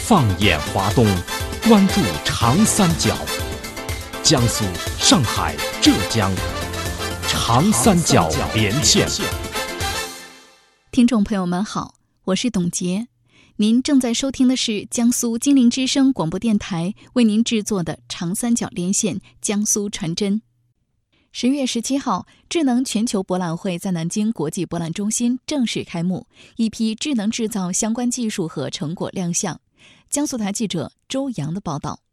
放眼华东，关注长三角，江苏、上海、浙江，长三角连线。 听众朋友们好，我是董洁，您正在收听的是江苏金陵之声广播电台为您制作的长三角连线江苏传真。10月17号，智能全球博览会在南京国际博览中心正式开幕，一批智能制造相关技术和成果亮相。江苏台记者周洋的报道。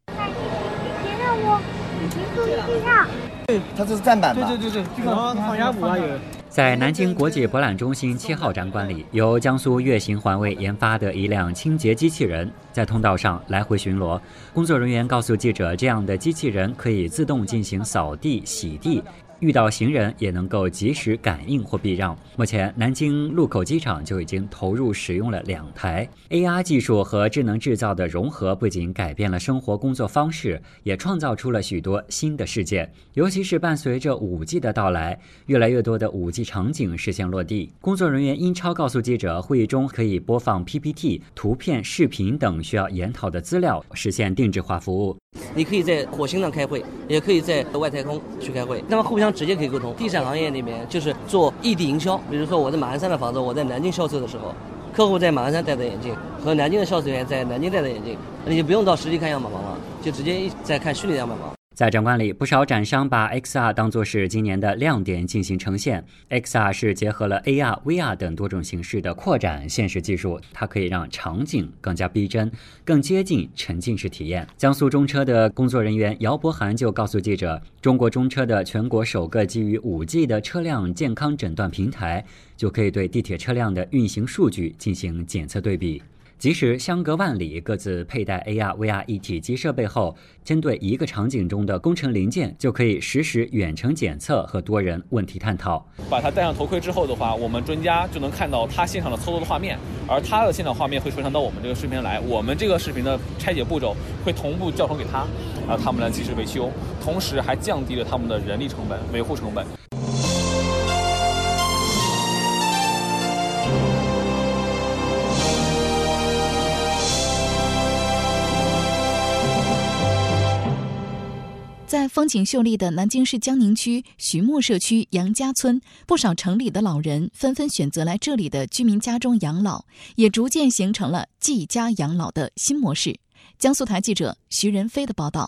对，它这是站板吧？ 对，就放压补啊有。 在南京国际博览中心7号展馆里，由江苏粤行环卫研发的一辆清洁机器人在通道上来回巡逻。工作人员告诉记者，这样的机器人可以自动进行扫地、洗地，遇到行人也能够及时感应或避让。目前，南京禄口机场就已经投入使用了2台。AR 技术和智能制造的融合，不仅改变了生活工作方式，也创造出了许多新的世界。尤其是伴随着5G 的到来，越来越多的5G 场景实现落地。工作人员殷超告诉记者，会议中可以播放 PPT、图片、视频等需要研讨的资料，实现定制化服务。 你可以在火星上开会，也可以在外太空去开会，那么互相直接可以沟通。地产行业里面就是做异地营销，比如说我在马鞍山的房子，我在南京销售的时候，客户在马鞍山戴的眼镜和南京的销售员在南京戴的眼镜，你就不用到实地看样板房了，就直接在看虚拟样板房。 在展馆里，不少展商把 XR 当作是今年的亮点进行呈现。XR 是结合了 AR、VR 等多种形式的扩展现实技术，它可以让场景更加逼真，更接近沉浸式体验。江苏中车的工作人员姚博涵就告诉记者，中国中车的全国首个基于5G 的车辆健康诊断平台，就可以对地铁车辆的运行数据进行检测对比。即使相隔万里，各自佩戴 AR、VR 一体机设备后，针对一个场景中的工程零件，就可以实时远程检测和多人问题探讨。 把它戴上头盔之后的话，我们专家就能看到它现场的操作的画面，而它的现场画面会传到我们这个视频来，我们这个视频的拆解步骤会同步教程给他，然后他们来及时维修，同时还降低了他们的人力成本、维护成本。 在风景秀丽的南京市江宁区徐木社区杨家村，不少城里的老人纷纷选择来这里的居民家中养老，也逐渐形成了寄家养老的新模式。江苏台记者徐仁飞的报道。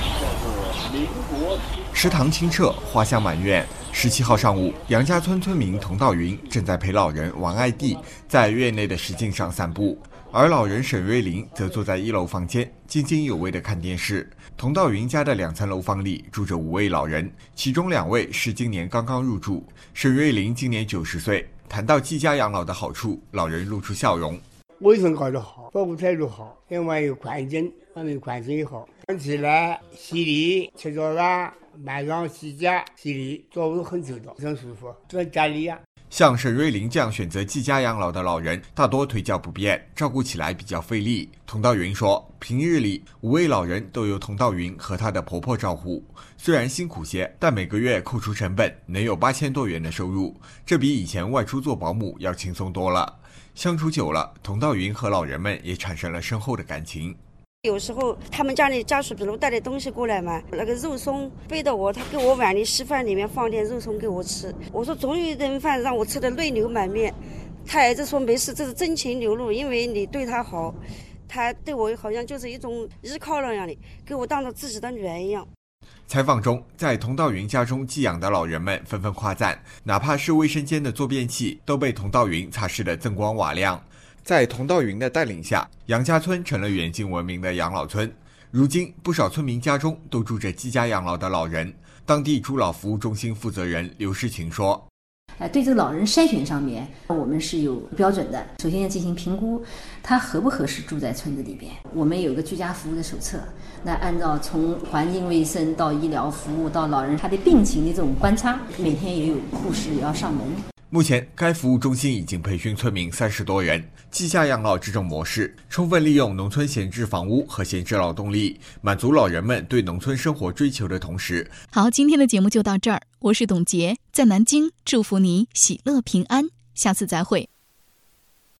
池塘清澈，花香满院。17号上午，杨家村村民童道云正在陪老人王爱娣在院内的石径上散步，而老人沈瑞林则坐在1楼房间津津有味地看电视。童道云家的2层楼房里住着5位老人，其中2位是今年刚刚入住。沈瑞林今年90岁，谈到寄家养老的好处，老人露出笑容。 卫生搞得好，保护态度好，另外有环境也好，看起来洗礼、吃早饭、晚上洗脚、洗礼，照顾很周到，很舒服，在家里呀。 像沈瑞林这样选择寄家养老的老人，大多腿脚不便，照顾起来比较费力。童道云说，平日里5位老人都由童道云和她的婆婆照顾，虽然辛苦些，但每个月扣除成本能有8000多元的收入，这比以前外出做保姆要轻松多了。相处久了，童道云和老人们也产生了深厚的感情。 有时候他们家里家属比如带点东西过来嘛，那个肉松背到我，他给我碗里稀饭里面放点肉松给我吃，我说总有一顿饭让我吃的泪流满面。他儿子说没事，这是真情流露，因为你对他好，他对我好像就是一种依靠那样的，给我当做自己的女儿一样。 采访中，在童道云家中寄养的老人们纷纷夸赞，哪怕是卫生间的坐便器都被童道云擦拭得锃光瓦亮。在童道云的带领下，杨家村成了远近闻名的养老村。如今，不少村民家中都住着寄家养老的老人。当地助老服务中心负责人刘世琴说， 对这个老人筛选上面，我们是有标准的。首先要进行评估，他合不合适住在村子里边。我们有个居家服务的手册，那按照从环境卫生到医疗服务到老人他的病情的这种观察，每天也有护士也要上门。 目前，该服务中心已经培训村民30多人。寄家养老这种模式，充分利用农村闲置房屋和闲置劳动力，满足老人们对农村生活追求的同时。 好，今天的节目就到这儿，我是董洁，在南京，祝福你喜乐平安，下次再会。